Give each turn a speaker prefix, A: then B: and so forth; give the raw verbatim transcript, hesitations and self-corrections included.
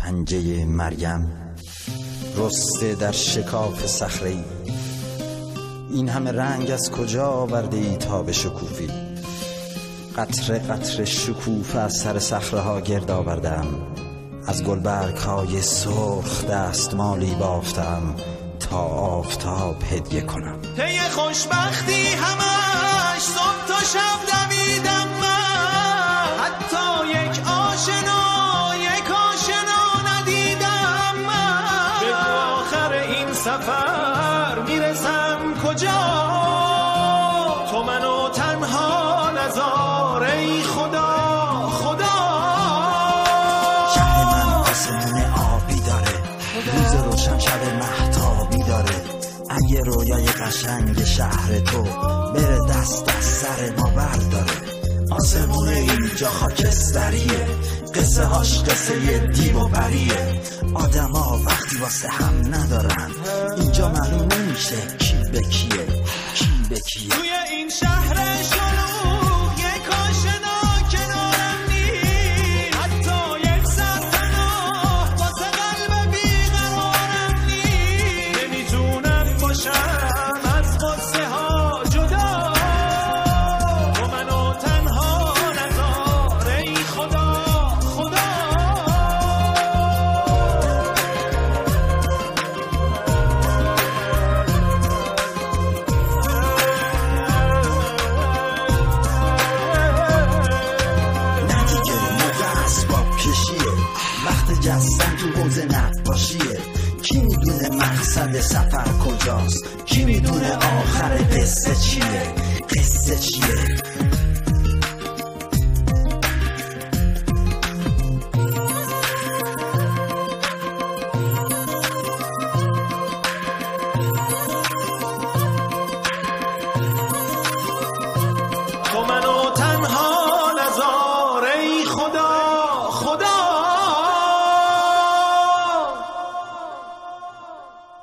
A: پنجه مریم رسته در شکاف صخره‌ای. این همه رنگ از کجا آورده ای تا به شکوفی؟ قطره قطره شکوفه از سر صخره ها گرد آوردم، از گلبرگ های سرخ دستمالی بافتم تا آفتاب هدیه کنم.
B: پی خوشبختی همش صبح تا شب دویدم من، حتی یک آشنا یک آشنا ندیدم من. به آخر این سفر میرسم کجا؟ تو منو تنها نذار ای خدا خدا.
A: شهر من آسمون آبی داره، روز روشن شب مهتابی داره. اگه رویای قشنگ شهر تو بره دست از سر ما برداره. آسمون اینجا خاکستریه، قصه هاش قصه دیو و پریه. آدم ها وقتی واسه هم ندارن، اینجا معلوم نمیشه کی به کیه کی به کیه.
B: توی این شهر شلوغ یک آشنا کنارم نیست، حتی یک سر پناه واسه قلب بیقرارم نیست. نمیتونم باشم از قصه ها جدا، تو منو تنها نذار ای خدا خدا.
A: وقت جستن تو حوض نقاشیه. کی میدونه مقصد سفر کجاست؟ کی میدونه آخر قصه چیه؟ قصه چیه؟